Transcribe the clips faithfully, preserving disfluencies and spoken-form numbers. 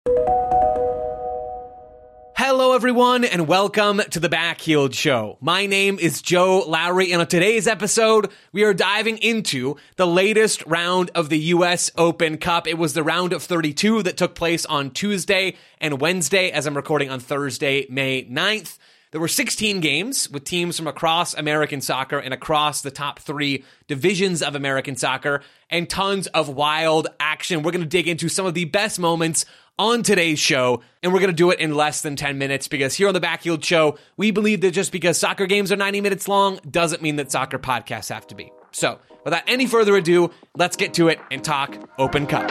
Hello, everyone, and welcome to the Backheeled Show. My name is Joe Lowry, and on today's episode, we are diving into the latest round of the U S Open Cup. It was the round of thirty-two that took place on Tuesday and Wednesday, as I'm recording on Thursday, May ninth. There were sixteen games with teams from across American soccer and across the top three divisions of American soccer, and tons of wild action. We're going to dig into some of the best moments on today's show, and we're going to do it in less than ten minutes, because here on the Backheeled Show, we believe that just because soccer games are ninety minutes long doesn't mean that soccer podcasts have to be. So, without any further ado, let's get to it and talk Open Cup.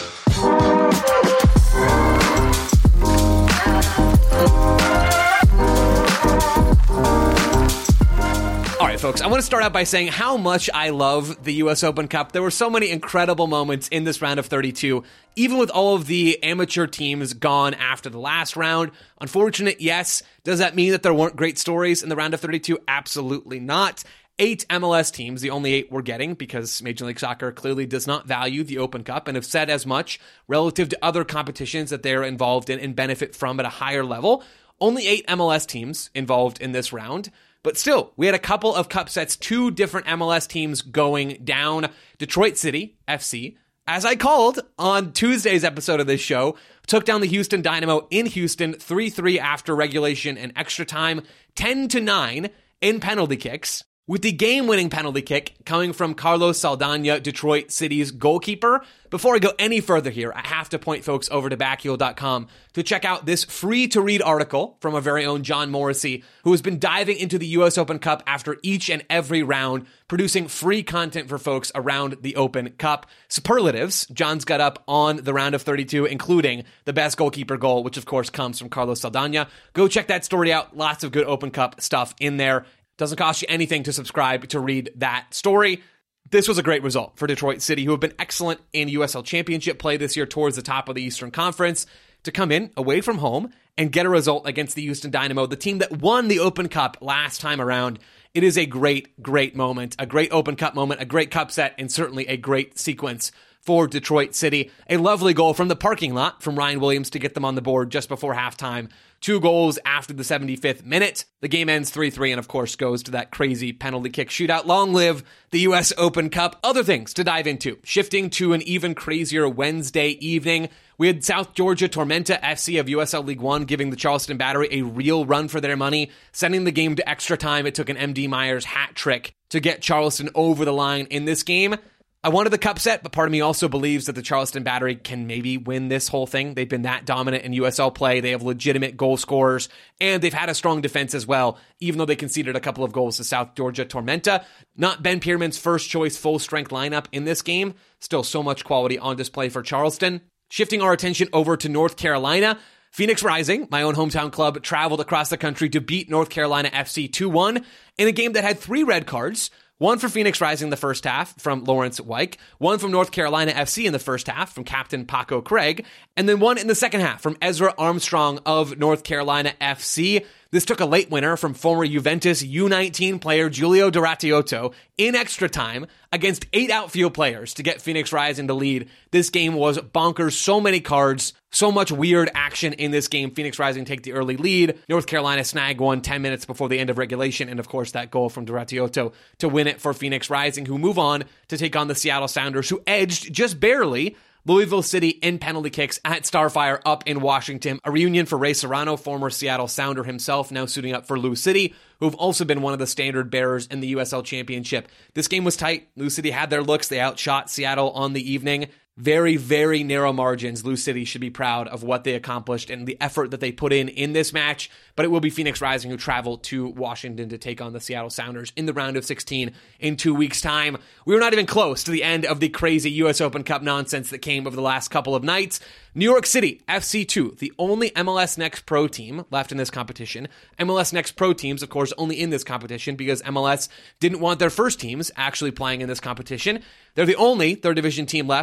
All right, folks, I want to start out by saying how much I love the U S Open Cup. There were so many incredible moments in this round of thirty-two, even with all of the amateur teams gone after the last round. Unfortunate, yes. Does that mean that there weren't great stories in the round of thirty-two? Absolutely not. Eight M L S teams, the only eight we're getting, because Major League Soccer clearly does not value the Open Cup and have said as much relative to other competitions that they're involved in and benefit from at a higher level. Only eight M L S teams involved in this round. But still, we had a couple of cup sets, two different M L S teams going down. Detroit City F C, as I called on Tuesday's episode of this show, took down the Houston Dynamo in Houston three three after regulation and extra time, ten to nine in penalty kicks, with the game-winning penalty kick coming from Carlos Saldana, Detroit City's goalkeeper. Before I go any further here, I have to point folks over to backheel dot com to check out this free-to-read article from our very own John Morrissey, who has been diving into the U S Open Cup after each and every round, producing free content for folks around the Open Cup. Superlatives John's got up on the round of thirty-two, including the best goalkeeper goal, which of course comes from Carlos Saldana. Go check that story out. Lots of good Open Cup stuff in there. Doesn't cost you anything to subscribe to read that story. This was a great result for Detroit City, who have been excellent in U S L Championship play this year towards the top of the Eastern Conference, to come in away from home and get a result against the Houston Dynamo, the team that won the Open Cup last time around. It is a great, great moment, a great Open Cup moment, a great cup set, and certainly a great sequence for Detroit City. A lovely goal from the parking lot from Ryan Williams to get them on the board just before halftime. Two goals after the seventy-fifth minute. The game ends three three and, of course, goes to that crazy penalty kick shootout. Long live the U S Open Cup. Other things to dive into. Shifting to an even crazier Wednesday evening, we had South Georgia Tormenta F C of U S L League One giving the Charleston Battery a real run for their money, sending the game to extra time. It took an M D Myers hat trick to get Charleston over the line in this game. I wanted the cup set, but part of me also believes that the Charleston Battery can maybe win this whole thing. They've been that dominant in U S L play. They have legitimate goal scorers, and they've had a strong defense as well, even though they conceded a couple of goals to South Georgia Tormenta. Not Ben Pierman's first choice full-strength lineup in this game. Still so much quality on display for Charleston. Shifting our attention over to North Carolina, Phoenix Rising, my own hometown club, traveled across the country to beat North Carolina F C two one in a game that had three red cards. One for Phoenix Rising in the first half from Lawrence Wyke, one from North Carolina F C in the first half from Captain Paco Craig, and then one in the second half from Ezra Armstrong of North Carolina F C. This took a late winner from former Juventus U nineteen player Giulio Di Rattiotto in extra time against eight outfield players to get Phoenix Rising the lead. This game was bonkers. So many cards, so much weird action in this game. Phoenix Rising take the early lead. North Carolina snag one ten minutes before the end of regulation, and of course that goal from Di Rattiotto to win it for Phoenix Rising, who move on to take on the Seattle Sounders, who edged just barely Louisville City in penalty kicks at Starfire up in Washington. A reunion for Ray Serrano, former Seattle Sounder himself, now suiting up for Lou City, who've also been one of the standard bearers in the U S L Championship. This game was tight. Lou City had their looks. They outshot Seattle on the evening. Very, very narrow margins. Lou City should be proud of what they accomplished and the effort that they put in in this match, but it will be Phoenix Rising who travel to Washington to take on the Seattle Sounders in the round of sixteen in two weeks' time. We were not even close to the end of the crazy U S Open Cup nonsense that came over the last couple of nights. New York City F C two, the only M L S Next Pro team left in this competition. M L S Next Pro teams, of course, only in this competition because M L S didn't want their first teams actually playing in this competition. They're the only third division team left at this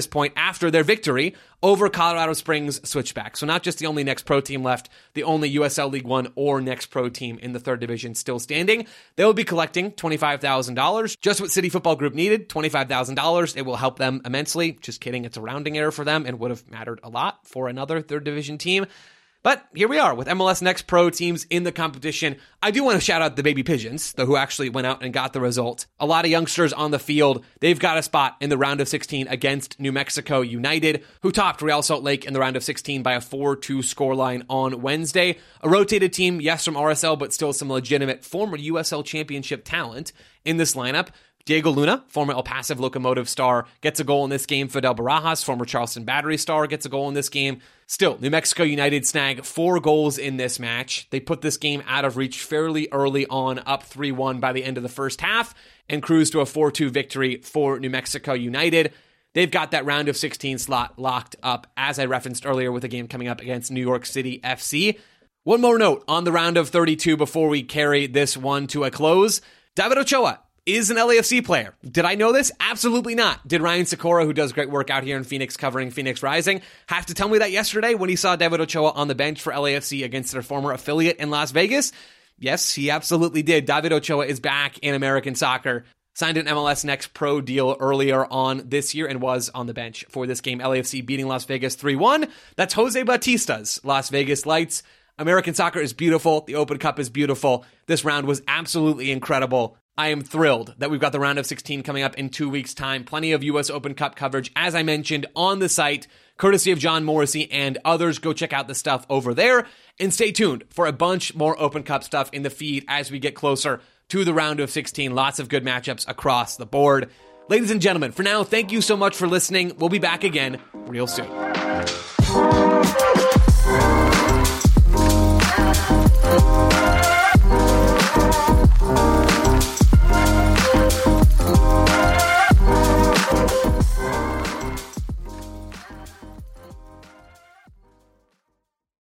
point after their victory over Colorado Springs Switchback. So not just the only Next Pro team left, the only U S L League One or Next Pro team in the third division still standing. They will be collecting twenty-five thousand dollars, just what City Football Group needed, twenty-five thousand dollars. It will help them immensely. Just kidding, it's a rounding error for them and would have mattered a lot for another third division team. But here we are with M L S Next Pro teams in the competition. I do want to shout out the Baby Pigeons, though, who actually went out and got the result. A lot of youngsters on the field. They've got a spot in the round of sixteen against New Mexico United, who topped Real Salt Lake in the round of sixteen by a four two scoreline on Wednesday. A rotated team, yes, from R S L, but still some legitimate former U S L Championship talent in this lineup. Diego Luna, former El Paso Locomotive star, gets a goal in this game. Fidel Barajas, former Charleston Battery star, gets a goal in this game. Still, New Mexico United snag four goals in this match. They put this game out of reach fairly early on, up three one by the end of the first half, and cruise to a four two victory for New Mexico United. They've got that round of sixteen slot locked up, as I referenced earlier, with a game coming up against New York City F C. One more note on the round of thirty-two before we carry this one to a close. David Ochoa is an L A F C player. Did I know this? Absolutely not. Did Ryan Sikora, who does great work out here in Phoenix covering Phoenix Rising, have to tell me that yesterday when he saw David Ochoa on the bench for L A F C against their former affiliate in Las Vegas? Yes, he absolutely did. David Ochoa is back in American soccer. Signed an M L S Next Pro deal earlier on this year and was on the bench for this game. L A F C beating Las Vegas three one. That's Jose Batista's Las Vegas Lights. American soccer is beautiful. The Open Cup is beautiful. This round was absolutely incredible. I am thrilled that we've got the round of sixteen coming up in two weeks' time. Plenty of U S Open Cup coverage, as I mentioned, on the site, courtesy of John Morrissey and others. Go check out the stuff over there. And stay tuned for a bunch more Open Cup stuff in the feed as we get closer to the round of sixteen. Lots of good matchups across the board. Ladies and gentlemen, for now, thank you so much for listening. We'll be back again real soon.